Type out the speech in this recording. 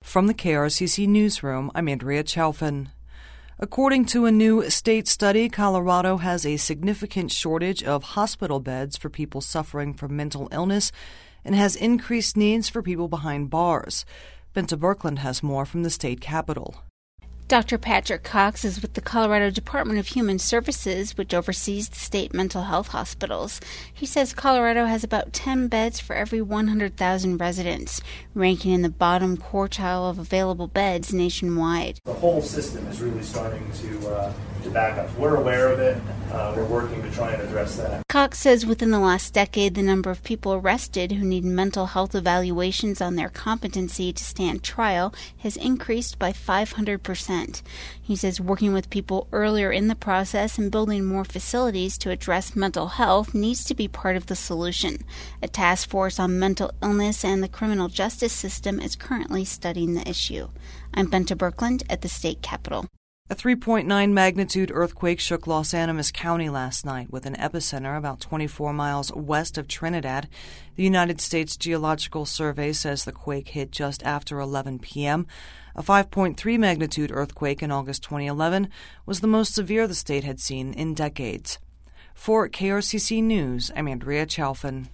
From the KRCC Newsroom, I'm Andrea Chalfin. According to a new state study, Colorado has a significant shortage of hospital beds for people suffering from mental illness and has increased needs for people behind bars. Benta Birkeland has more from the state capitol. Dr. Patrick Cox is with the Colorado Department of Human Services, which oversees the state mental health hospitals. He says Colorado has about 10 beds for every 100,000 residents, ranking in the bottom quartile of available beds nationwide. The whole system is really starting to back up. We're aware of it. We're working to try and address that. Cox says within the last decade, the number of people arrested who need mental health evaluations on their competency to stand trial has increased by 500%. He says working with people earlier in the process and building more facilities to address mental health needs to be part of the solution. A task force on mental illness and the criminal justice system is currently studying the issue. I'm Benta Birkeland at the state capitol. A 3.9 magnitude earthquake shook Los Animas County last night with an epicenter about 24 miles west of Trinidad. The United States Geological Survey says the quake hit just after 11 p.m. A 5.3 magnitude earthquake in August 2011 was the most severe the state had seen in decades. For KRCC News, I'm Andrea Chalfin.